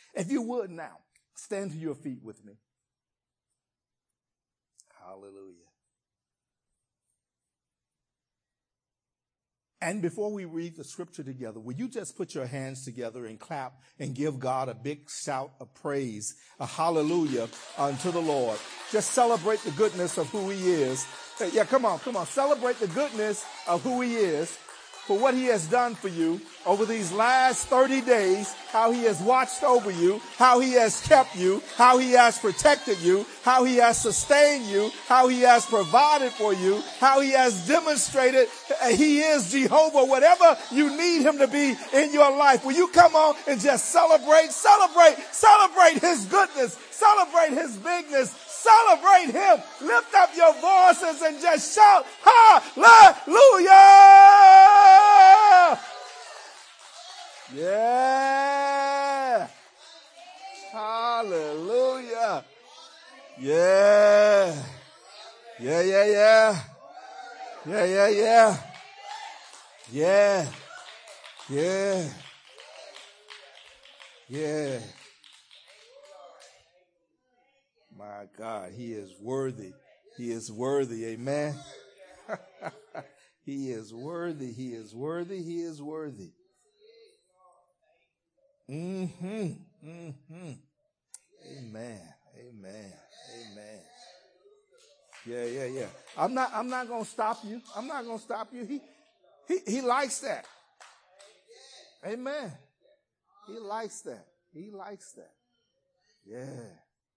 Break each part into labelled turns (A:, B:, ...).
A: If you would now, stand to your feet with me. Hallelujah. And before we read the scripture together, will you just put your hands together and clap and give God a big shout of praise, a hallelujah unto the Lord. Just celebrate the goodness of who he is. Yeah, come on. Celebrate the goodness of who he is, for what he has done for you over these last 30 days, how he has watched over you, how he has kept you, how he has protected you, how he has sustained you, how he has provided for you, how he has demonstrated he is Jehovah, whatever you need him to be in your life. Will you come on and just celebrate his goodness, celebrate his bigness, celebrate him. Lift up your voices and just shout, hallelujah! Yeah. Hallelujah. Yeah. Yeah. My God, he is worthy. He is worthy. Amen. He is worthy. He is worthy. He is worthy. Amen. Yeah. I'm not going to stop you. I'm not going to stop you. He likes that. Amen. He likes that. Yeah.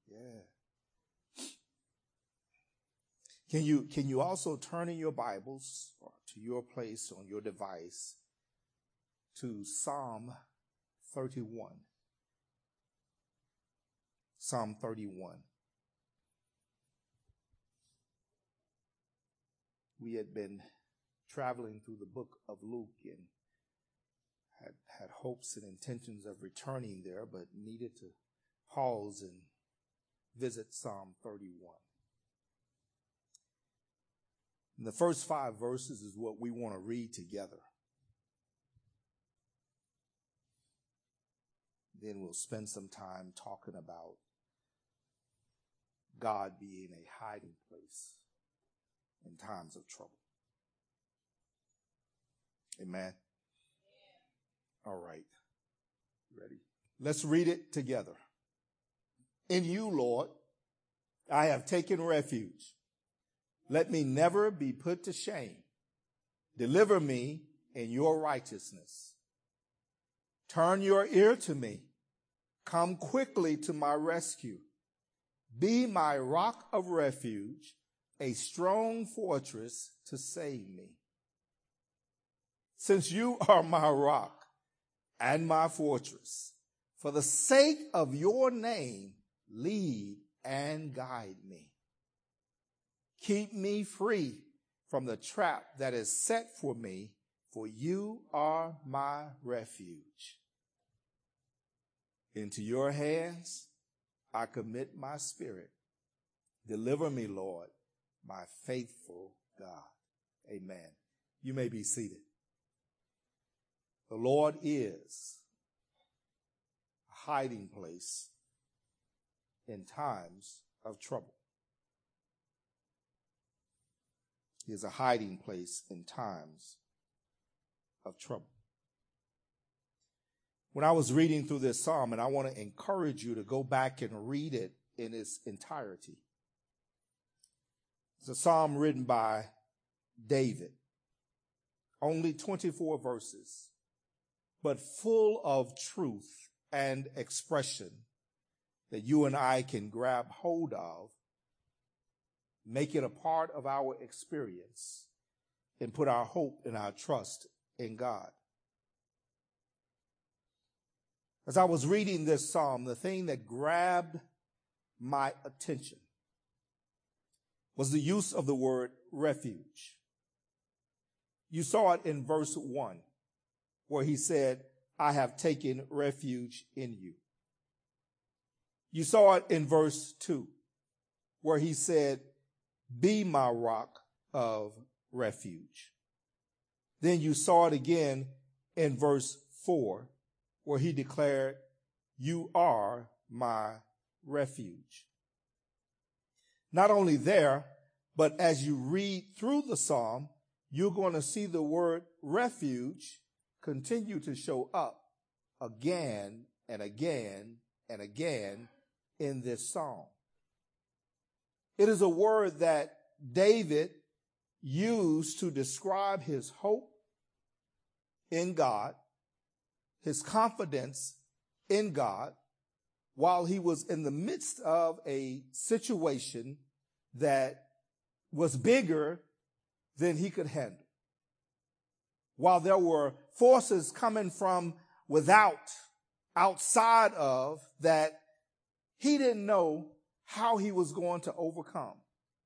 A: Can you also turn in your Bibles or to your place on your device to Psalm 31. Psalm 31. We had been traveling through the book of Luke and had hopes and intentions of returning there, but needed to pause and visit Psalm 31. And the first 5 verses is what we want to read together. Then we'll spend some time talking about God being a hiding place in times of trouble. Amen. All right. Ready? Let's read it together. In you, Lord, I have taken refuge. Let me never be put to shame. Deliver me in your righteousness. Turn your ear to me. Come quickly to my rescue. Be my rock of refuge, a strong fortress to save me. Since you are my rock and my fortress, for the sake of your name, lead and guide me. Keep me free from the trap that is set for me, for you are my refuge. Into your hands I commit my spirit. Deliver me, Lord, my faithful God. Amen. You may be seated. The Lord is a hiding place in times of trouble. He is a hiding place in times of trouble. When I was reading through this psalm, and I want to encourage you to go back and read it in its entirety. It's a psalm written by David. Only 24 verses, but full of truth and expression that you and I can grab hold of, make it a part of our experience, and put our hope and our trust in God. As I was reading this psalm, the thing that grabbed my attention was the use of the word refuge. You saw it in verse 1, where he said, I have taken refuge in you. You saw it in verse 2, where he said, be my rock of refuge. Then you saw it again in verse 4, where he declared, you are my refuge. Not only there, but as you read through the psalm, you're going to see the word refuge continue to show up again and again and again in this psalm. It is a word that David used to describe his hope in God, his confidence in God, while he was in the midst of a situation that was bigger than he could handle. While there were forces coming from outside of, that he didn't know how he was going to overcome.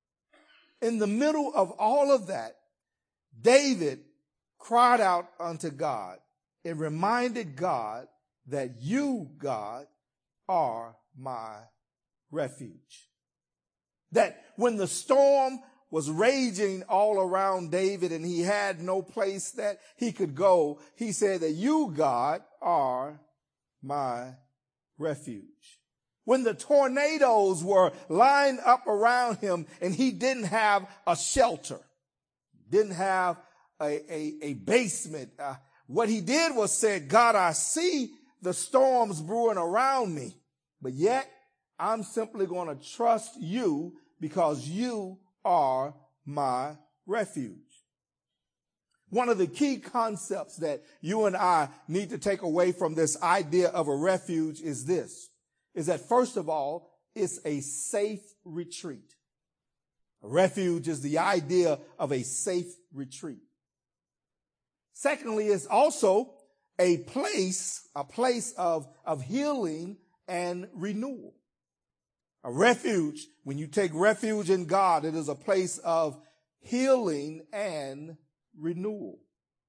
A: In the middle of all of that, David cried out unto God and reminded God that you, God, are my refuge. That when the storm was raging all around David and he had no place that he could go, he said that you, God, are my refuge. When the tornadoes were lined up around him and he didn't have a shelter, didn't have a basement, what he did was said, God, I see the storms brewing around me, but yet I'm simply going to trust you because you are my refuge. One of the key concepts that you and I need to take away from this idea of a refuge is this, is that first of all, it's a safe retreat. A refuge is the idea of a safe retreat. Secondly, it's also a place of healing and renewal. A refuge, when you take refuge in God, it is a place of healing and renewal.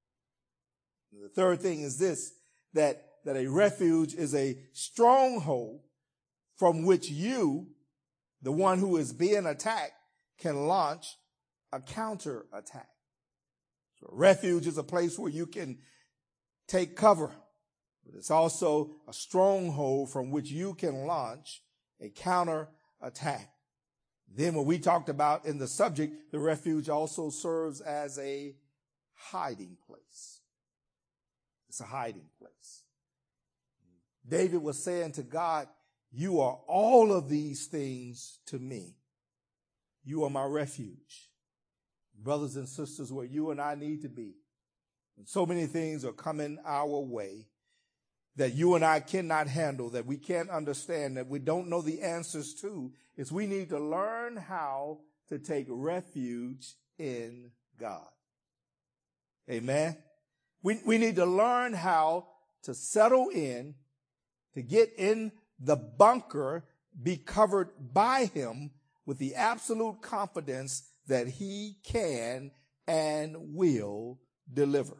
A: The third thing is this, that a refuge is a stronghold from which you, the one who is being attacked, can launch a counterattack. So a refuge is a place where you can take cover, but it's also a stronghold from which you can launch a counterattack. Then what we talked about in the subject, the refuge also serves as a hiding place. It's a hiding place. David was saying to God, you are all of these things to me. You are my refuge. Brothers and sisters, where you and I need to be. And so many things are coming our way that you and I cannot handle, that we can't understand, that we don't know the answers to, is we need to learn how to take refuge in God. Amen. We need to learn how to settle in, to get in the bunker, be covered by him with the absolute confidence that he can and will deliver.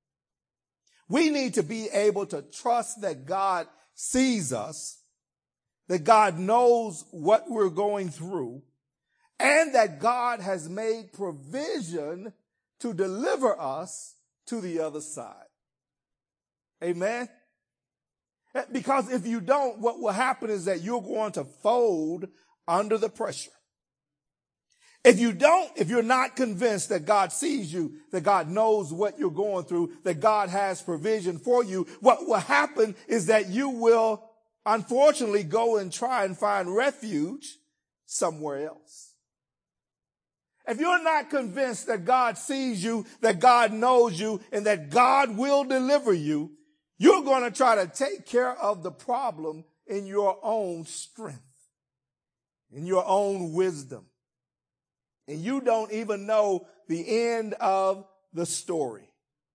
A: We need to be able to trust that God sees us, that God knows what we're going through, and that God has made provision to deliver us to the other side. Amen? Because if you don't, what will happen is that you're going to fold under the pressure. If you're not convinced that God sees you, that God knows what you're going through, that God has provision for you, what will happen is that you will unfortunately go and try and find refuge somewhere else. If you're not convinced that God sees you, that God knows you, and that God will deliver you, you're going to try to take care of the problem in your own strength, in your own wisdom. And you don't even know the end of the story.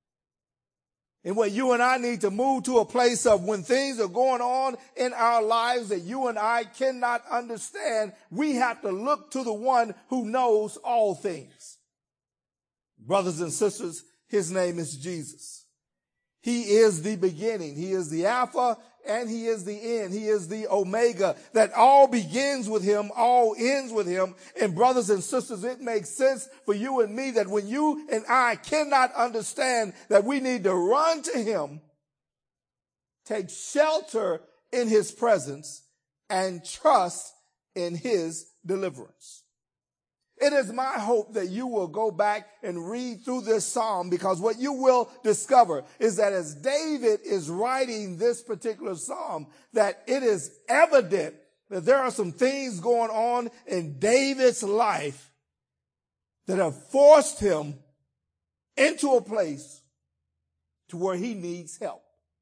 A: And what you and I need to move to a place of, when things are going on in our lives that you and I cannot understand, we have to look to the one who knows all things. Brothers and sisters, his name is Jesus. He is the beginning. He is the Alpha and he is the end. He is the Omega. That all begins with him, all ends with him. And brothers and sisters, it makes sense for you and me that when you and I cannot understand, that we need to run to him, take shelter in his presence and trust in his deliverance. It is my hope that you will go back and read through this psalm, because what you will discover is that as David is writing this particular psalm, that it is evident that there are some things going on in David's life that have forced him into a place to where he needs help.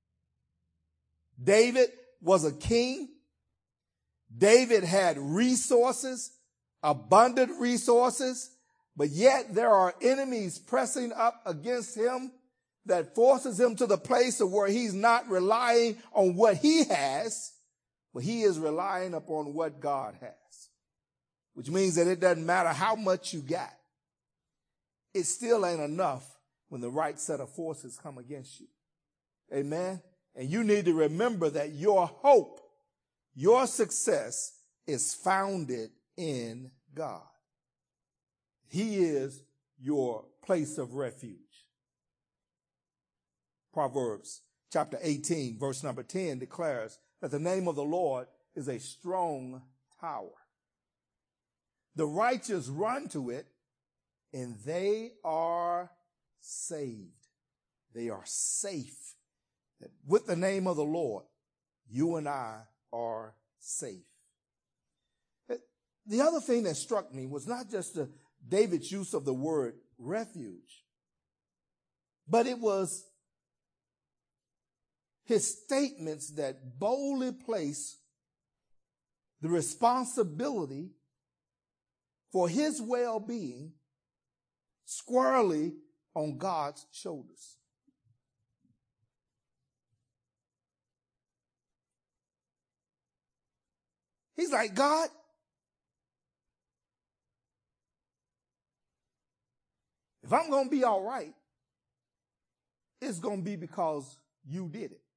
A: David was a king. David had resources, abundant resources, but yet there are enemies pressing up against him that forces him to the place of where he's not relying on what he has, but he is relying upon what God has, which means that it doesn't matter how much you got. It still ain't enough when the right set of forces come against you. Amen. And you need to remember that your hope, your success is founded in God. He is your place of refuge. Proverbs chapter 18, verse number 10 declares that the name of the Lord is a strong tower. The righteous run to it and they are saved. They are safe. With the name of the Lord, you and I are safe. The other thing that struck me was not just David's use of the word refuge, but it was his statements that boldly place the responsibility for his well-being squarely on God's shoulders. He's like, God, if I'm going to be all right, it's going to be because you did it.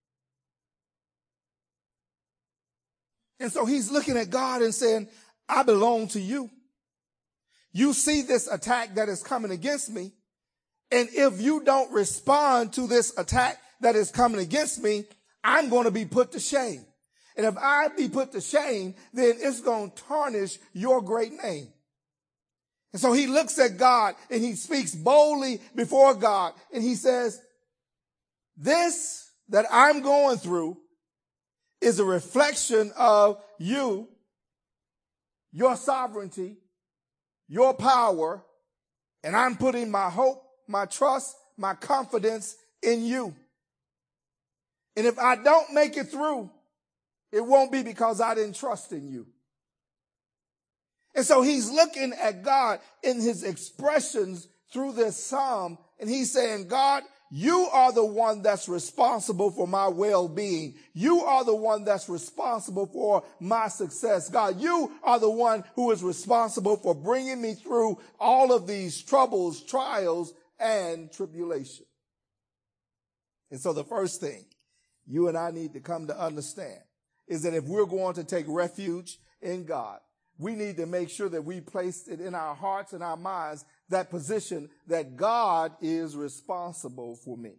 A: And so he's looking at God and saying, I belong to you. You see this attack that is coming against me. And if you don't respond to this attack that is coming against me, I'm going to be put to shame. And if I be put to shame, then it's going to tarnish your great name. And so he looks at God and he speaks boldly before God. And he says, this that I'm going through is a reflection of you, your sovereignty, your power, and I'm putting my hope, my trust, my confidence in you. And if I don't make it through, it won't be because I didn't trust in you. And so he's looking at God in his expressions through this psalm, and he's saying, God, you are the one that's responsible for my well-being. You are the one that's responsible for my success. God, you are the one who is responsible for bringing me through all of these troubles, trials, and tribulation. And so the first thing you and I need to come to understand is that if we're going to take refuge in God, we need to make sure that we place it in our hearts and our minds, that position that God is responsible for me.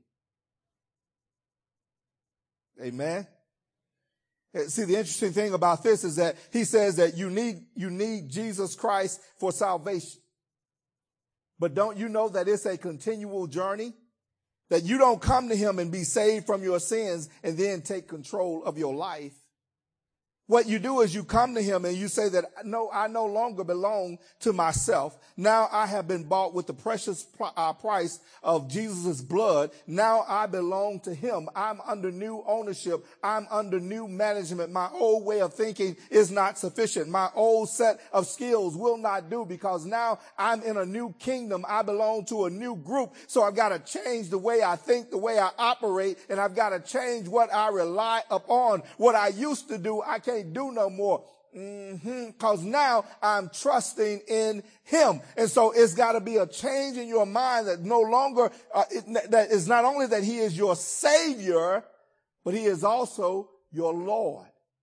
A: Amen. See, the interesting thing about this is that he says that you need Jesus Christ for salvation. But don't you know that it's a continual journey? That you don't come to him and be saved from your sins and then take control of your life. What you do is you come to him and you say that, no, I no longer belong to myself. Now I have been bought with the precious price of Jesus' blood. Now I belong to him. I'm under new ownership. I'm under new management. My old way of thinking is not sufficient. My old set of skills will not do, because now I'm in a new kingdom. I belong to a new group. So I've got to change the way I think, the way I operate, and I've got to change what I rely upon. What I used to do, I can't do no more. Because now I'm trusting in him. And so it's got to be a change in your mind that no longer, that is not only that he is your Savior, but he is also your Lord.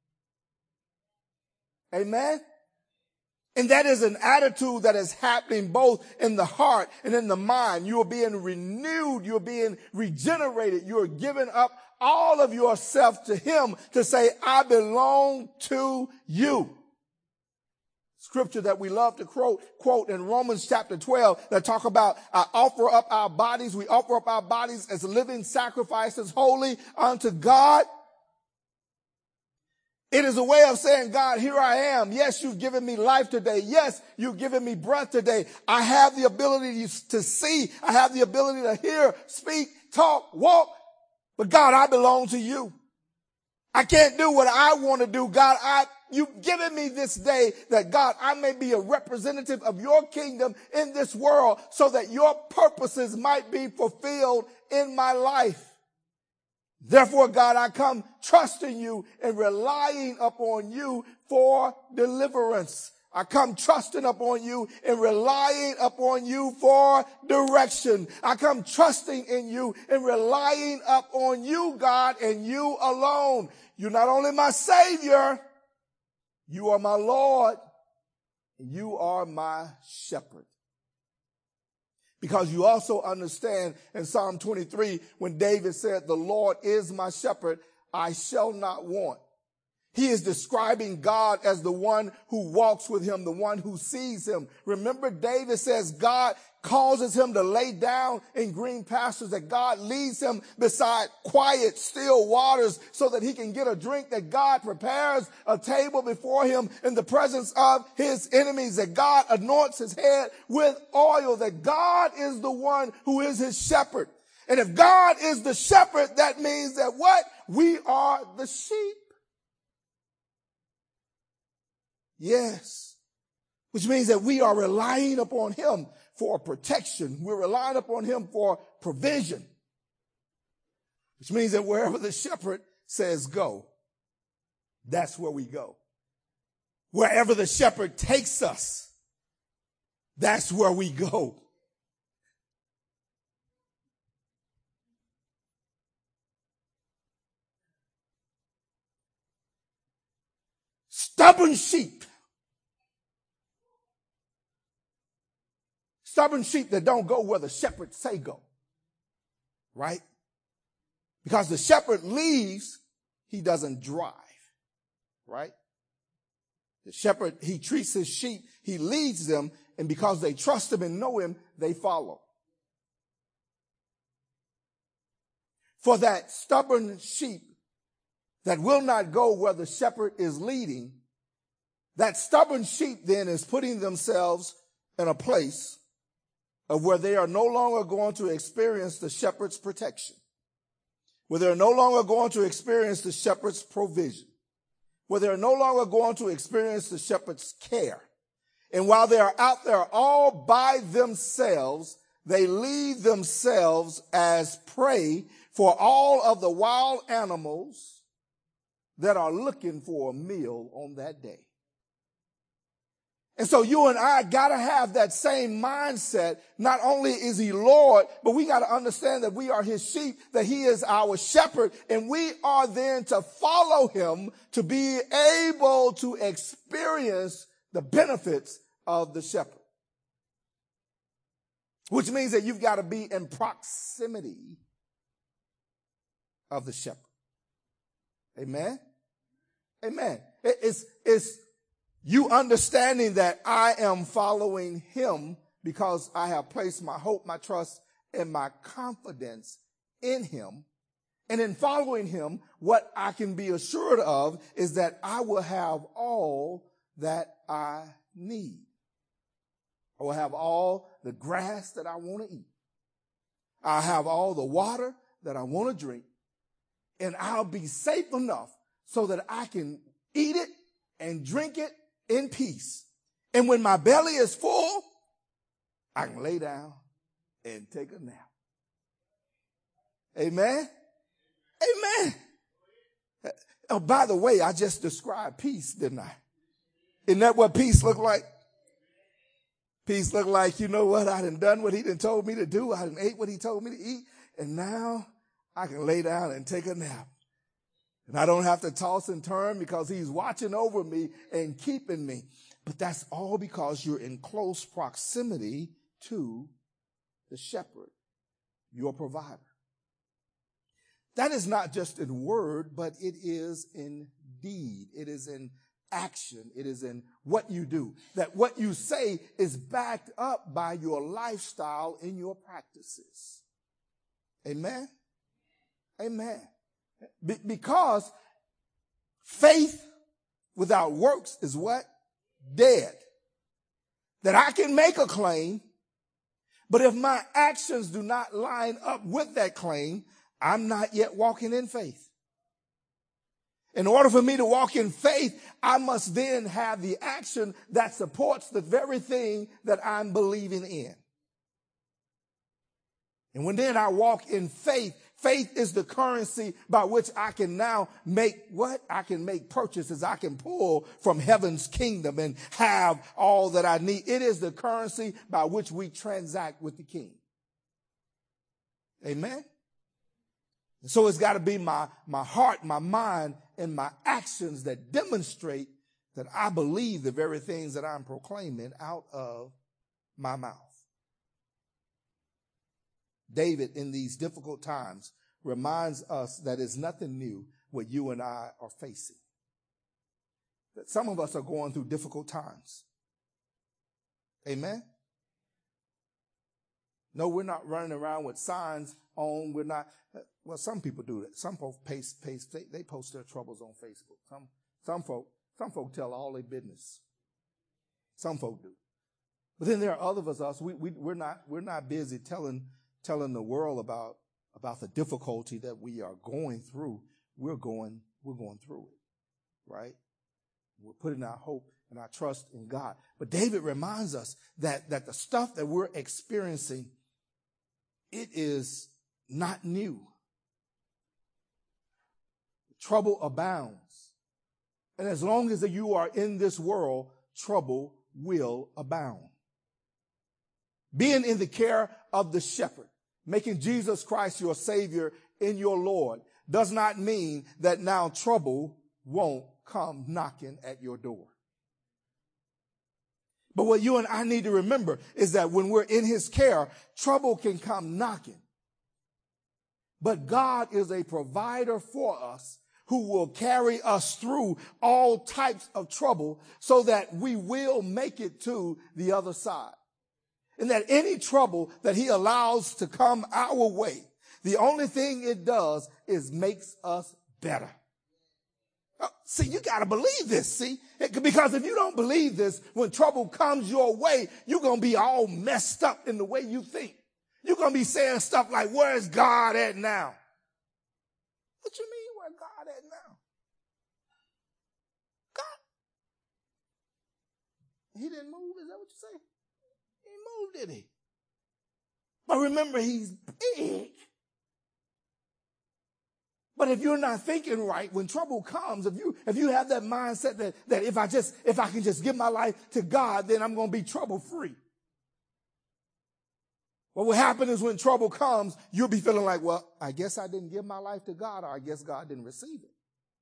A: Amen. And that is an attitude that is happening both in the heart and in the mind. You are being renewed. You're being regenerated. You're giving up all of yourself to him to say, I belong to you. Scripture that we love to quote in Romans chapter 12 that talk about we offer up our bodies as living sacrifices holy unto God. It is a way of saying, God, here I am. Yes, you've given me life today. Yes, you've given me breath today. I have the ability to see. I have the ability to hear, speak, talk, walk. But God, I belong to you. I can't do what I want to do. God, you've given me this day that, God, I may be a representative of your kingdom in this world so that your purposes might be fulfilled in my life. Therefore, God, I come trusting you and relying upon you for deliverance. I come trusting upon you and relying upon you for direction. I come trusting in you and relying upon you, God, and you alone. You're not only my Savior, you are my Lord, and you are my shepherd. Because you also understand in Psalm 23, when David said, the Lord is my shepherd, I shall not want. He is describing God as the one who walks with him, the one who sees him. Remember, David says God causes him to lay down in green pastures, that God leads him beside quiet, still waters so that he can get a drink, that God prepares a table before him in the presence of his enemies, that God anoints his head with oil, that God is the one who is his shepherd. And if God is the shepherd, that means that what? We are the sheep. Yes. Which means that we are relying upon him for protection. We're relying upon him for provision. Which means that wherever the shepherd says go, that's where we go. Wherever the shepherd takes us, that's where we go. Stubborn sheep. Stubborn sheep that don't go where the shepherd say go. Right? Because the shepherd leaves, he doesn't drive. Right? The shepherd, he treats his sheep, he leads them, and because they trust him and know him, they follow. For that stubborn sheep that will not go where the shepherd is leading, that stubborn sheep then is putting themselves in a place of where they are no longer going to experience the shepherd's protection, where they're no longer going to experience the shepherd's provision, where they're no longer going to experience the shepherd's care. And while they are out there all by themselves, they leave themselves as prey for all of the wild animals that are looking for a meal on that day. And so you and I got to have that same mindset. Not only is he Lord, but we got to understand that we are his sheep, that he is our shepherd, and we are then to follow him to be able to experience the benefits of the shepherd. Which means that you've got to be in proximity of the shepherd. Amen? Amen. It's you understanding that I am following him because I have placed my hope, my trust, and my confidence in him. And in following him, what I can be assured of is that I will have all that I need. I will have all the grass that I want to eat. I'll have all the water that I want to drink. And I'll be safe enough so that I can eat it and drink it in peace. And when my belly is full, I can lay down and take a nap. Amen? Amen. Oh, by the way, I just described peace, didn't I? Isn't that what peace looked like? Peace looked like, you know what? I done what he done told me to do. I done ate what he told me to eat. And now I can lay down and take a nap. And I don't have to toss and turn because he's watching over me and keeping me. But that's all because you're in close proximity to the shepherd, your provider. That is not just in word, but it is in deed. It is in action. It is in what you do. That what you say is backed up by your lifestyle and your practices. Amen? Amen. Because faith without works is what? Dead. That I can make a claim, but if my actions do not line up with that claim, I'm not yet walking in faith. In order for me to walk in faith, I must then have the action that supports the very thing that I'm believing in. And when then I walk in faith, faith is the currency by which I can now make what? I can make purchases. I can pull from heaven's kingdom and have all that I need. It is the currency by which we transact with the King. Amen? So it's got to be my heart, my mind, and my actions that demonstrate that I believe the very things that I'm proclaiming out of my mouth. David, in these difficult times, reminds us that it's nothing new what you and I are facing. That some of us are going through difficult times. Amen? No, we're not running around with signs on. We're not. Well, some people do that. Some folks they post their troubles on Facebook. Some folk tell all their business. Some folk do. But then there are others of us. We're not busy telling the world about the difficulty that we are going through. We're going through it, right? We're putting our hope and our trust in God. But David reminds us that the stuff that we're experiencing, it is not new. Trouble abounds. And as long as you are in this world, trouble will abound. Being in the care of the shepherd, making Jesus Christ your Savior and your Lord, does not mean that now trouble won't come knocking at your door. But what you and I need to remember is that when we're in his care, trouble can come knocking. But God is a provider for us who will carry us through all types of trouble so that we will make it to the other side. And that any trouble that he allows to come our way, the only thing it does is makes us better. See, you got to believe this, see? Because if you don't believe this, when trouble comes your way, you're going to be all messed up in the way you think. You're going to be saying stuff like, where's God at now? What you mean, where God at now? God. He didn't move, is that what you say? He moved, did he? But remember, he's big. But if you're not thinking right, when trouble comes, if you have that mindset that if I can just give my life to God, then I'm going to be trouble free. What will happen is when trouble comes, you'll be feeling like, well, I guess I didn't give my life to God, or I guess God didn't receive it.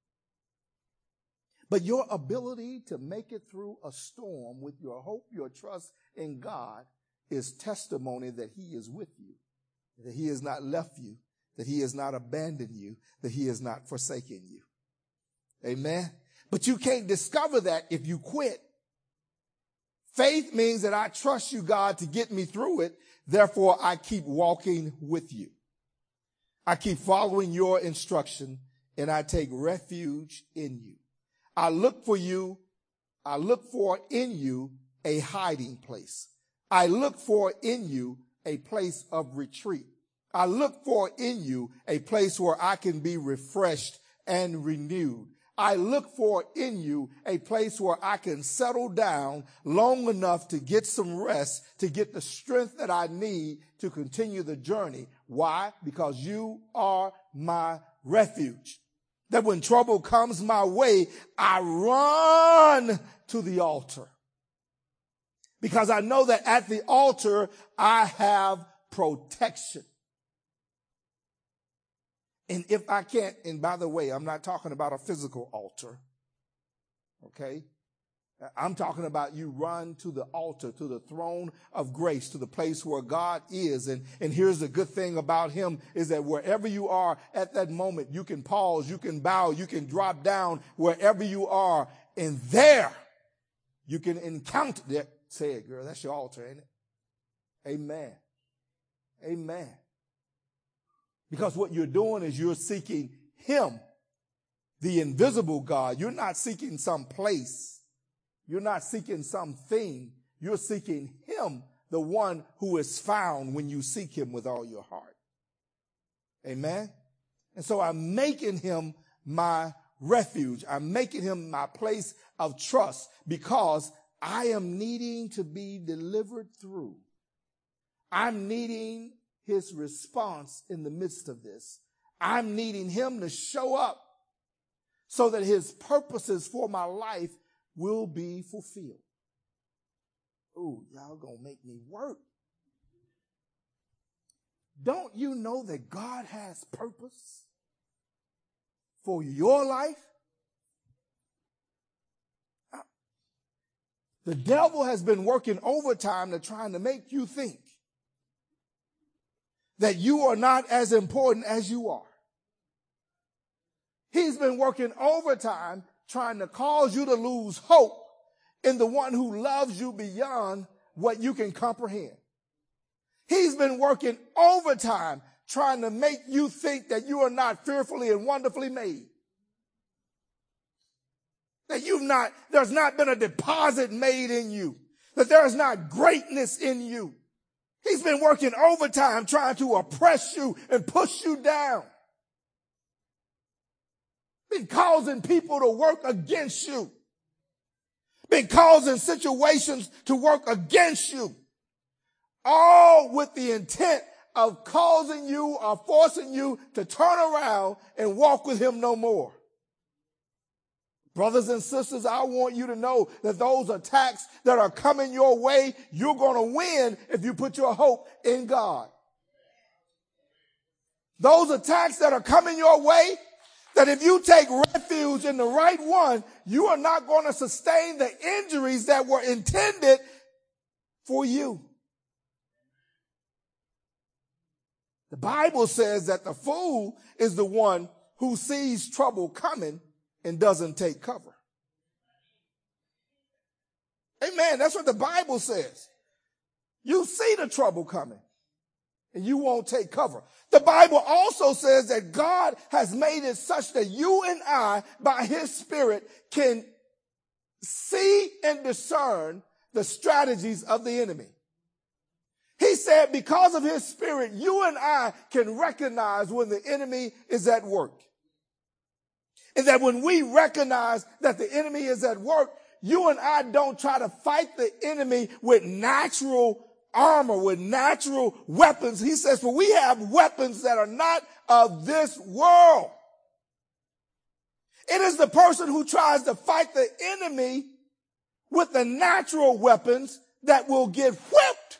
A: But your ability to make it through a storm with your hope, your trust in God is testimony that he is with you, that he has not left you, that he has not abandoned you, that he has not forsaken you. Amen. But you can't discover that if you quit. Faith means that I trust you, God, to get me through it. Therefore, I keep walking with you. I keep following your instruction, and I take refuge in you. I look for in you a hiding place. I look for in you a place of retreat. I look for in you a place where I can be refreshed and renewed. I look for in you a place where I can settle down long enough to get some rest, to get the strength that I need to continue the journey. Why? Because you are my refuge. That when trouble comes my way, I run to the altar. Because I know that at the altar, I have protection. And if I can't, and by the way, I'm not talking about a physical altar, okay? I'm talking about you run to the altar, to the throne of grace, to the place where God is. And here's the good thing about him is that wherever you are at that moment, you can pause, you can bow, you can drop down wherever you are. And there you can encounter that. Say it, girl. That's your altar, ain't it? Amen. Amen. Because what you're doing is you're seeking him, the invisible God. You're not seeking some place. You're not seeking something. You're seeking him, the one who is found when you seek him with all your heart. Amen. And so I'm making him my refuge. I'm making him my place of trust because I am needing to be delivered through. I'm needing his response in the midst of this. I'm needing him to show up so that his purposes for my life will be fulfilled. Ooh, y'all gonna make me work. Don't you know that God has purpose for your life? The devil has been working overtime to trying to make you think that you are not as important as you are. He's been working overtime trying to cause you to lose hope in the one who loves you beyond what you can comprehend. He's been working overtime trying to make you think that you are not fearfully and wonderfully made. That there's not been a deposit made in you. That there is not greatness in you. He's been working overtime trying to oppress you and push you down. Been causing people to work against you. Been causing situations to work against you. All with the intent of causing you or forcing you to turn around and walk with him no more. Brothers and sisters, I want you to know that those attacks that are coming your way, you're going to win if you put your hope in God. Those attacks that are coming your way, that if you take refuge in the right one, you are not going to sustain the injuries that were intended for you. The Bible says that the fool is the one who sees trouble coming and doesn't take cover. Amen. That's what the Bible says. You see the trouble coming and you won't take cover. The Bible also says that God has made it such that you and I, by his Spirit, can see and discern the strategies of the enemy. He said because of his Spirit, you and I can recognize when the enemy is at work. And that when we recognize that the enemy is at work, you and I don't try to fight the enemy with natural armor, with natural weapons. He says, for we have weapons that are not of this world. It is the person who tries to fight the enemy with the natural weapons that will get whipped.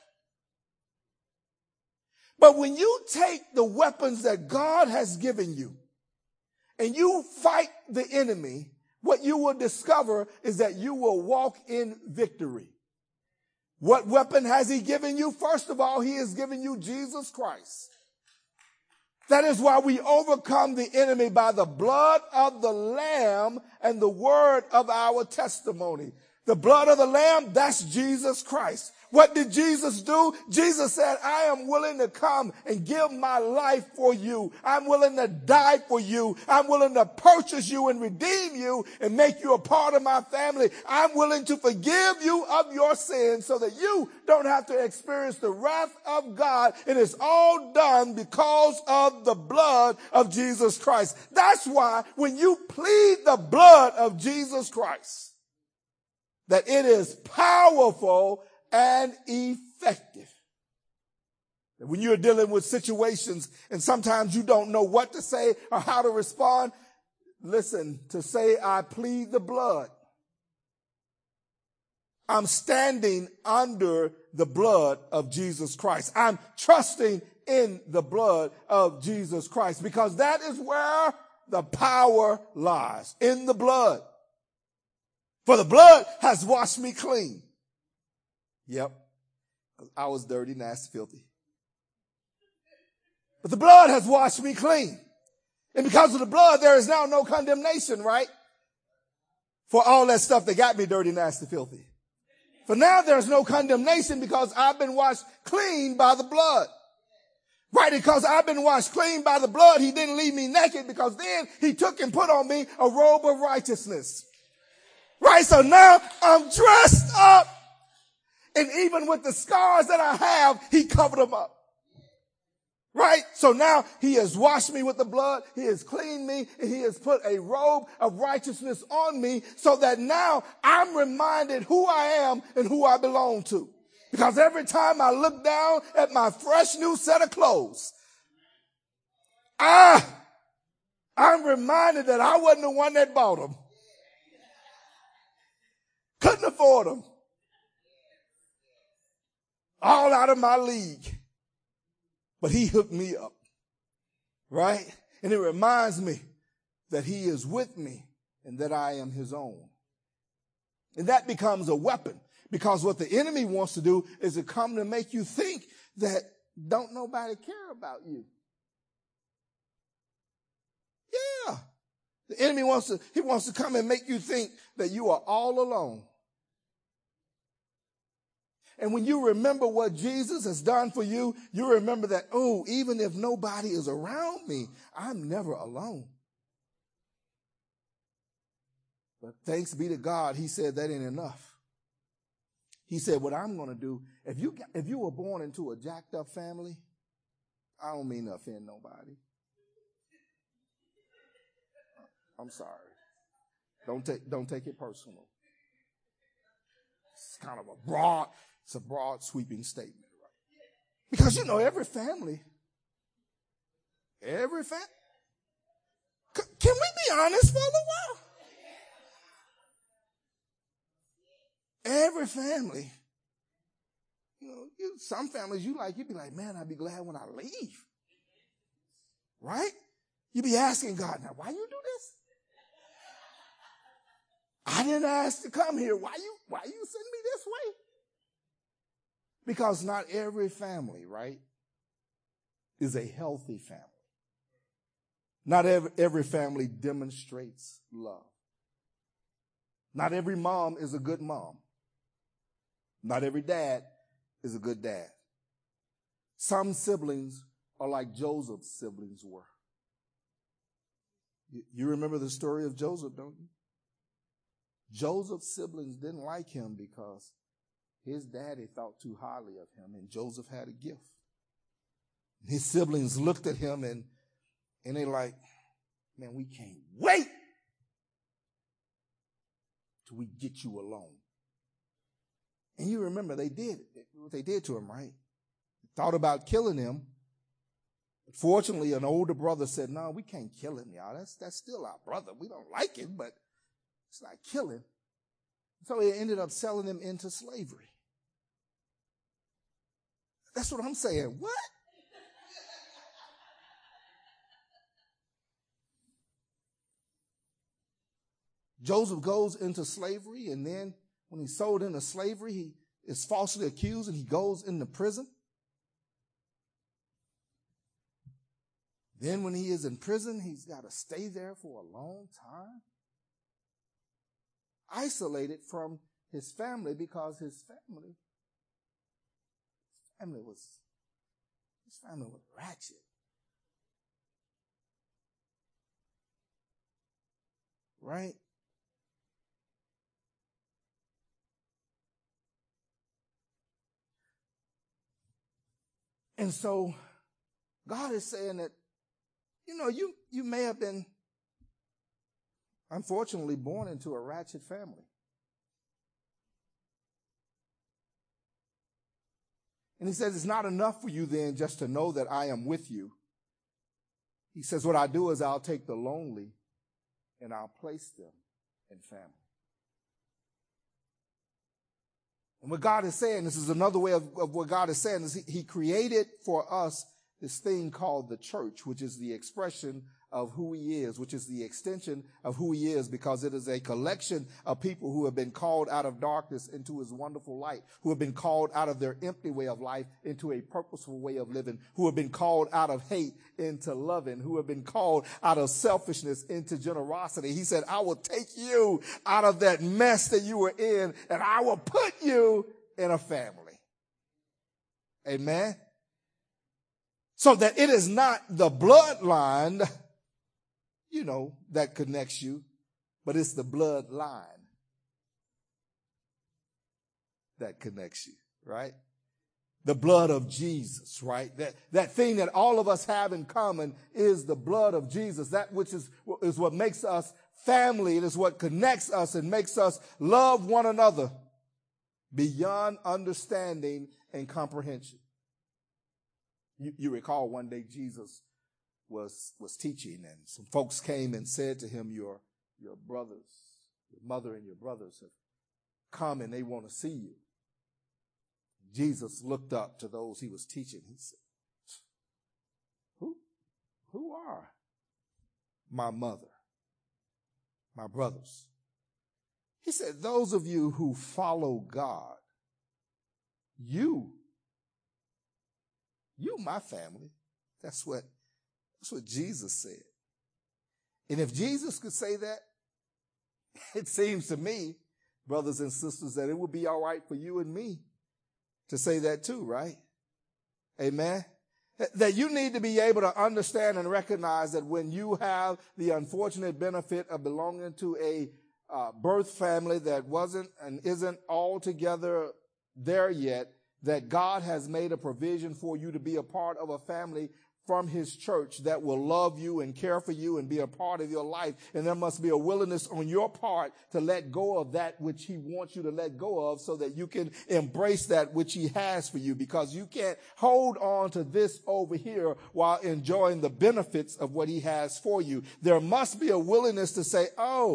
A: But when you take the weapons that God has given you and you fight the enemy, what you will discover is that you will walk in victory. What weapon has he given you? First of all, he has given you Jesus Christ. That is why we overcome the enemy by the blood of the Lamb and the word of our testimony. The blood of the Lamb, that's Jesus Christ. What did Jesus do? Jesus said, I am willing to come and give my life for you. I'm willing to die for you. I'm willing to purchase you and redeem you and make you a part of my family. I'm willing to forgive you of your sins so that you don't have to experience the wrath of God. And it's all done because of the blood of Jesus Christ. That's why when you plead the blood of Jesus Christ, that it is powerful and effective. When you're dealing with situations and sometimes you don't know what to say or how to respond, listen, to say, I plead the blood. I'm standing under the blood of Jesus Christ. I'm trusting in the blood of Jesus Christ because that is where the power lies, in the blood. For the blood has washed me clean. Yep. I was dirty, nasty, filthy. But the blood has washed me clean. And because of the blood, there is now no condemnation, right? For all that stuff that got me dirty, nasty, filthy. For now, there's no condemnation because I've been washed clean by the blood. Right? Because I've been washed clean by the blood, he didn't leave me naked, because then he took and put on me a robe of righteousness. Right? So now I'm dressed up. And even with the scars that I have, he covered them up. Right? So now he has washed me with the blood. He has cleaned me, and he has put a robe of righteousness on me, so that now I'm reminded who I am and who I belong to. Because every time I look down at my fresh new set of clothes, I'm reminded that I wasn't the one that bought them. Couldn't afford them. All out of my league. But he hooked me up. Right? And it reminds me that he is with me and that I am his own. And that becomes a weapon. Because what the enemy wants to do is to come to make you think that don't nobody care about you. Yeah. The enemy wants to come and make you think that you are all alone. And when you remember what Jesus has done for you, you remember that, oh, even if nobody is around me, I'm never alone. But thanks be to God, he said that ain't enough. He said, what I'm going to do, if you were born into a jacked up family, I don't mean to offend nobody. I'm sorry. Don't take it personal. It's kind of a broad sweeping statement, right? Because every family, can we be honest for a little while? Every family, some families you'd be like, man, I'd be glad when I leave. Right? You'd be asking God, now, why you do this? I didn't ask to come here. Why you send me this way? Because not every family, right, is a healthy family. Not every family demonstrates love. Not every mom is a good mom. Not every dad is a good dad. Some siblings are like Joseph's siblings were. You remember the story of Joseph, don't you? Joseph's siblings didn't like him because his daddy thought too highly of him, and Joseph had a gift. His siblings looked at him and they like, man, we can't wait till we get you alone. And you remember they did what they did to him, right? Thought about killing him. But fortunately, an older brother said, no, we can't kill him, y'all. That's still our brother. We don't like it, but it's not killing. So he ended up selling him into slavery. That's what I'm saying. What? Joseph goes into slavery, and then when he's sold into slavery, he is falsely accused and he goes into prison. Then when he is in prison, he's got to stay there for a long time, isolated from his family, because his family was ratchet. Right? And so God is saying that, you may have been, unfortunately, born into a ratchet family. And he says, it's not enough for you then just to know that I am with you. He says, what I do is I'll take the lonely and I'll place them in family. And what God is saying, this is another way of what God is saying, is he created for us this thing called the church, which is the expression of who he is, which is the extension of who he is, because it is a collection of people who have been called out of darkness into his wonderful light, who have been called out of their empty way of life into a purposeful way of living, who have been called out of hate into loving, who have been called out of selfishness into generosity. He said, I will take you out of that mess that you were in, and I will put you in a family. Amen. So that it is not the bloodline, that connects you, but it's the bloodline that connects you, right? The blood of Jesus, right? That thing that all of us have in common is the blood of Jesus. That which is what makes us family. It is what connects us and makes us love one another beyond understanding and comprehension. You recall one day Jesus was teaching, and some folks came and said to him, your brothers, your mother and your brothers have come and they want to see you. Jesus looked up to those he was teaching. He said, who are my mother, my brothers? He said, those of you who follow God, you my family. That's what Jesus said. And if Jesus could say that, it seems to me, brothers and sisters, that it would be all right for you and me to say that too, right? Amen. That you need to be able to understand and recognize that when you have the unfortunate benefit of belonging to a birth family that wasn't and isn't altogether there yet, that God has made a provision for you to be a part of a family from his church that will love you and care for you and be a part of your life. And there must be a willingness on your part to let go of that which he wants you to let go of so that you can embrace that which he has for you, because you can't hold on to this over here while enjoying the benefits of what he has for you. There must be a willingness to say,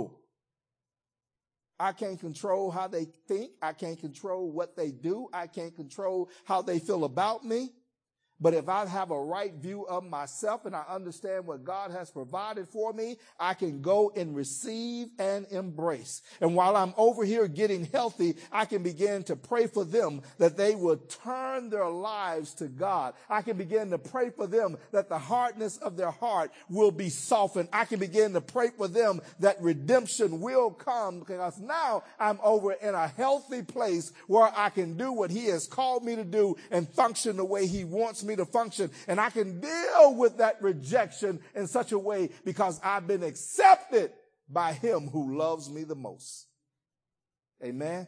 A: I can't control how they think. I can't control what they do. I can't control how they feel about me. But if I have a right view of myself and I understand what God has provided for me, I can go and receive and embrace. And while I'm over here getting healthy, I can begin to pray for them that they will turn their lives to God. I can begin to pray for them that the hardness of their heart will be softened. I can begin to pray for them that redemption will come, because now I'm over in a healthy place where I can do what he has called me to do and function the way he wants me to function. And I can deal with that rejection in such a way because I've been accepted by him who loves me the most. Amen.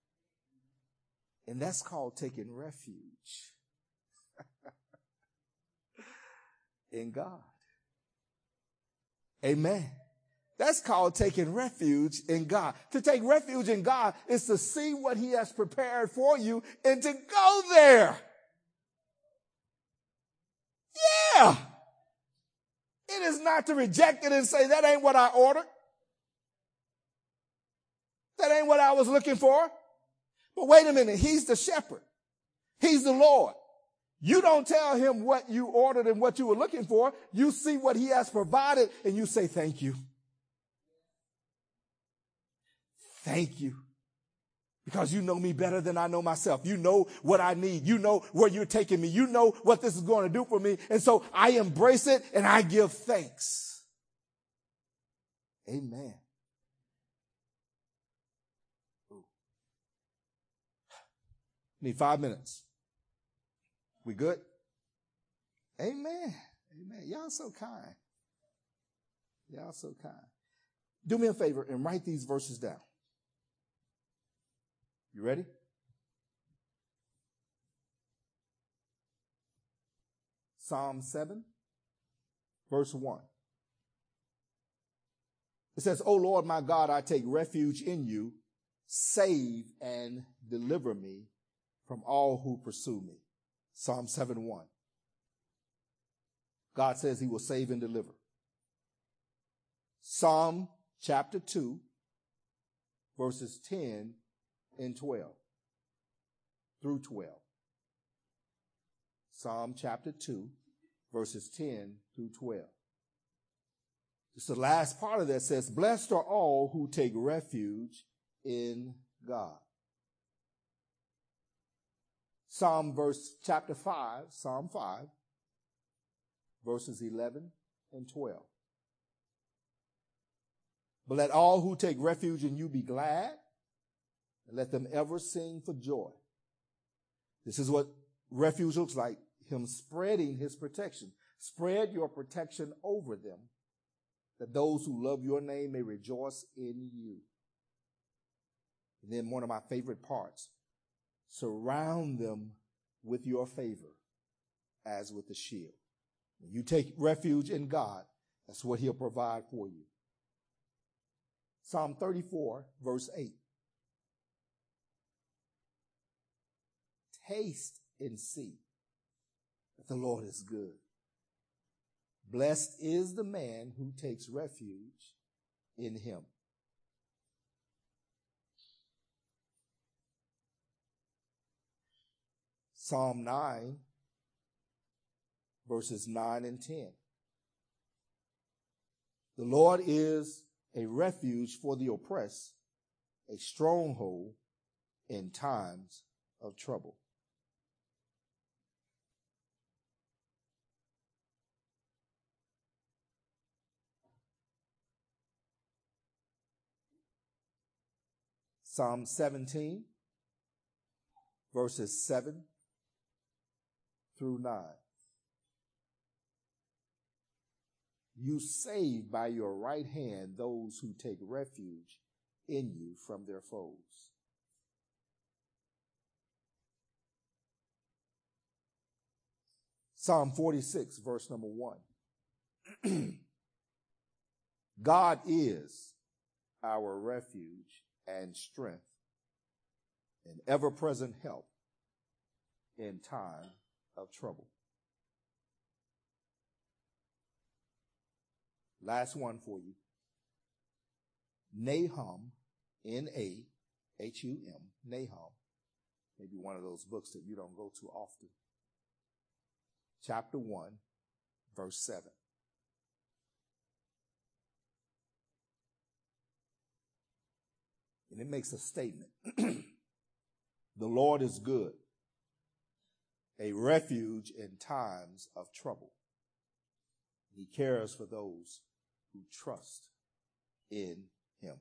A: And that's called taking refuge in God. Amen. That's called taking refuge in God. To take refuge in God is to see what he has prepared for you and to go there. Yeah. It is not to reject it and say, that ain't what I ordered. That ain't what I was looking for. But wait a minute. He's the shepherd. He's the Lord. You don't tell him what you ordered and what you were looking for. You see what he has provided and you say, thank you. Thank you. Because you know me better than I know myself. You know what I need. You know where you're taking me. You know what this is going to do for me. And so I embrace it and I give thanks. Amen. Need 5 minutes. We good? Amen. Amen. Y'all so kind. Y'all so kind. Do me a favor and write these verses down. You ready? Psalm 7, verse 1. It says, O Lord, my God, I take refuge in you. Save and deliver me from all who pursue me. Psalm 7:1. God says he will save and deliver. Psalm chapter 2, verses 10 and 12 through 12. Psalm chapter 2, verses 10 through 12. It's the last part of that says, blessed are all who take refuge in God. Psalm 5, verses 11 and 12. But let all who take refuge in you be glad, and let them ever sing for joy. This is what refuge looks like, him spreading his protection. Spread your protection over them, that those who love your name may rejoice in you. And then one of my favorite parts, surround them with your favor as with a shield. When you take refuge in God, that's what he'll provide for you. Psalm 34, verse 8. Taste and see that the Lord is good. Blessed is the man who takes refuge in him. Psalm 9, verses 9 and 10. The Lord is a refuge for the oppressed, a stronghold in times of trouble. Psalm 17, verses 7 through 9. You save by your right hand those who take refuge in you from their foes. Psalm 46, verse number 1. God is our refuge and strength, and ever-present help in time of trouble. Last one for you. Nahum, N-A-H-U-M, Nahum. Maybe one of those books that you don't go to often. Chapter 1, verse 7. And it makes a statement. The Lord is good, a refuge in times of trouble. He cares for those who trust in him.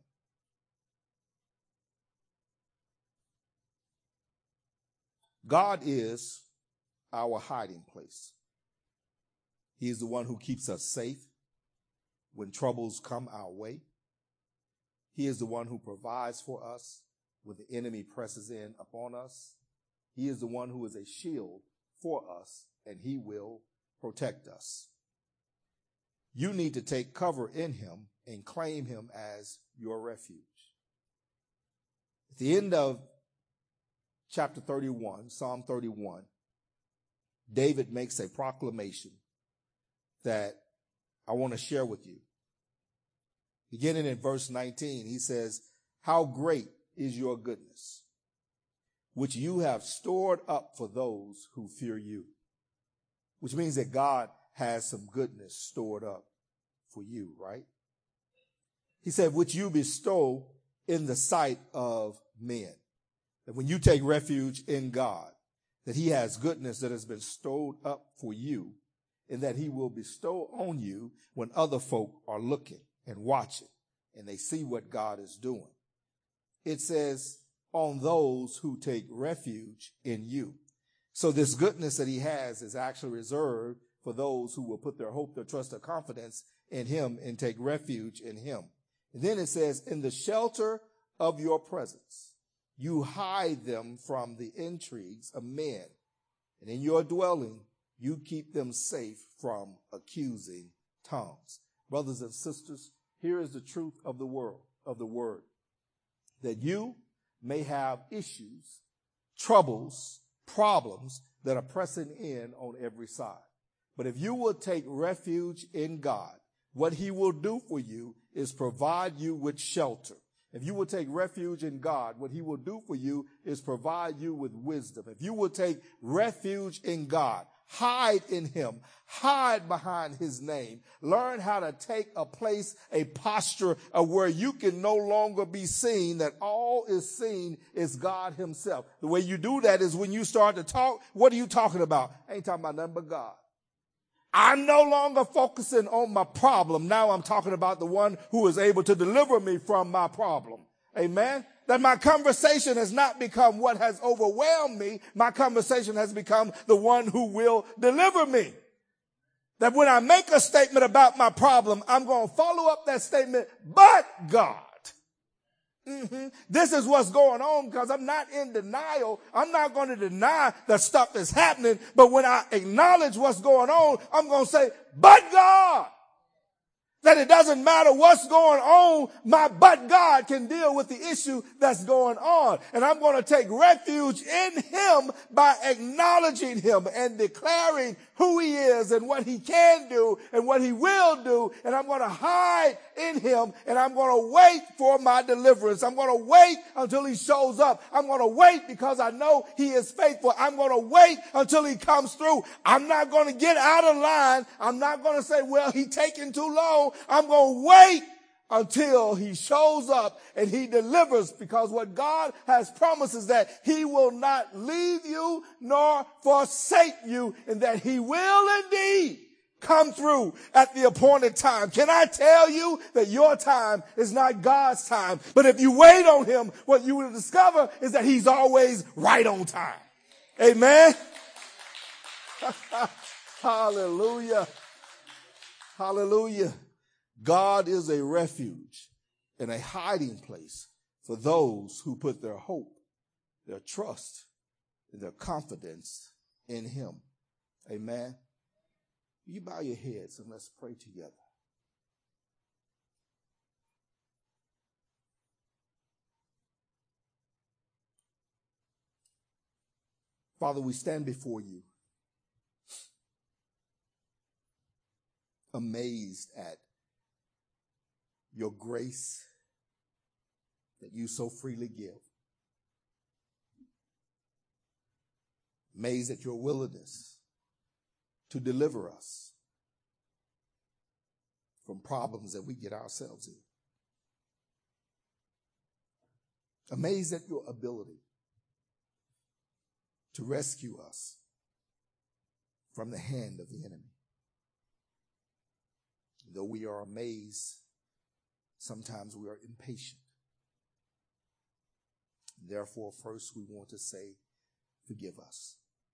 A: God is our hiding place. He is the one who keeps us safe when troubles come our way. He is the one who provides for us when the enemy presses in upon us. He is the one who is a shield for us, and he will protect us. You need to take cover in him and claim him as your refuge. At the end of chapter 31, Psalm 31, David makes a proclamation that I want to share with you. Beginning in verse 19, he says, how great is your goodness, which you have stored up for those who fear you. Which means that God has some goodness stored up for you, right? He said, which you bestow in the sight of men. That when you take refuge in God, that he has goodness that has been stored up for you, and that he will bestow on you when other folk are looking and watching, and they see what God is doing. It says, on those who take refuge in you. So this goodness that he has is actually reserved for those who will put their hope, their trust, their confidence in him and take refuge in him. And then it says, in the shelter of your presence, you hide them from the intrigues of men, and in your dwelling, you keep them safe from accusing tongues. Brothers and sisters, here is the truth of the word, that you may have issues, troubles, problems that are pressing in on every side. But if you will take refuge in God, what he will do for you is provide you with shelter. If you will take refuge in God, what he will do for you is provide you with wisdom. If you will take refuge in God, hide in him, hide behind his name, learn how to take a place, a posture of where you can no longer be seen, that all is seen is God himself. The way you do that is when you start to talk, what are you talking about? I ain't talking about nothing but God. I'm no longer focusing on my problem. Now I'm talking about the one who is able to deliver me from my problem. Amen. That my conversation has not become what has overwhelmed me. My conversation has become the one who will deliver me. That when I make a statement about my problem, I'm going to follow up that statement, but God. This is what's going on, because I'm not in denial. I'm not going to deny that stuff is happening. But when I acknowledge what's going on, I'm going to say, but God. That it doesn't matter what's going on, my but God can deal with the issue that's going on. And I'm going to take refuge in him by acknowledging him and declaring who he is and what he can do and what he will do. And I'm going to hide in him, and I'm going to wait for my deliverance. I'm going to wait until he shows up. I'm going to wait because I know he is faithful. I'm going to wait until he comes through. I'm not going to get out of line. I'm not going to say, well, he's taking too long. I'm going to wait until he shows up and he delivers, because what God has promised is that he will not leave you nor forsake you, and that he will indeed come through at the appointed time. Can I tell you that your time is not God's time? But if you wait on him, what you will discover is that he's always right on time. Amen. Hallelujah. Hallelujah. God is a refuge and a hiding place for those who put their hope, their trust, and their confidence in him. Amen. You bow your heads and let's pray together. Father, we stand before you, amazed at your grace that you so freely give. Amazed at your willingness to deliver us from problems that we get ourselves in. Amazed at your ability to rescue us from the hand of the enemy. Though we are amazed, sometimes we are impatient. Therefore, first we want to say, forgive us.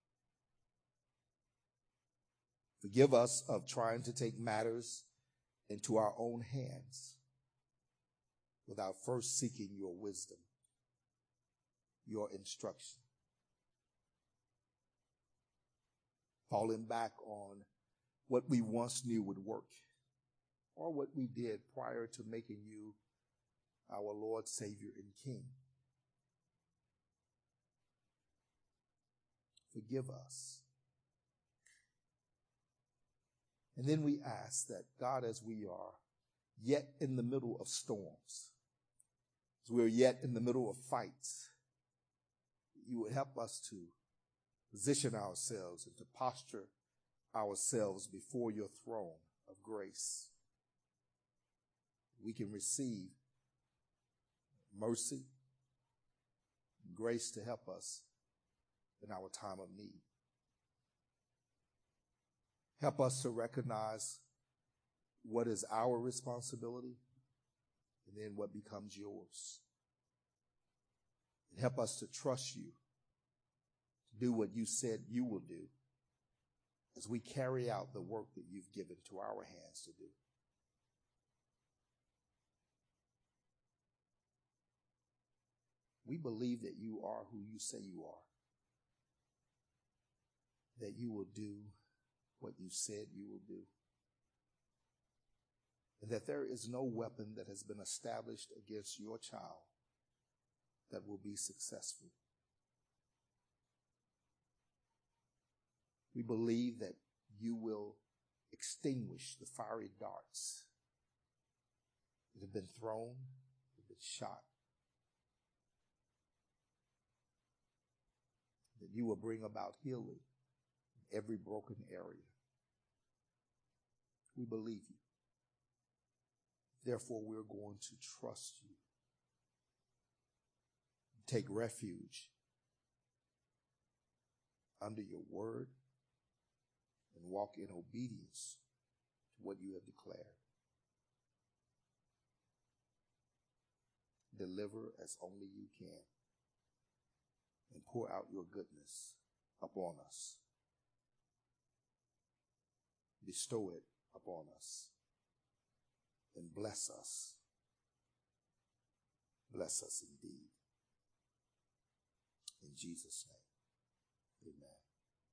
A: Forgive us of trying to take matters into our own hands without first seeking your wisdom, your instruction. Falling back on what we once knew would work, or what we did prior to making you our Lord, Savior, and King. Forgive us. And then we ask that, God, as we are yet in the middle of storms, as we're yet in the middle of fights, you would help us to position ourselves and to posture ourselves before your throne of grace. We can receive mercy and grace to help us in our time of need. Help us to recognize what is our responsibility and then what becomes yours. And help us to trust you to do what you said you will do as we carry out the work that you've given to our hands to do. We believe that you are who you say you are, that you will do what you said you will do, and that there is no weapon that has been established against your child that will be successful. We believe that you will extinguish the fiery darts that have been thrown, been shot. That you will bring about healing in every broken area. We believe you. Therefore, we're going to trust you. Take refuge under your word and walk in obedience to what you have declared. Deliver as only you can and pour out your goodness upon us. Bestow it upon us and bless us. Bless us indeed. In Jesus' name, amen.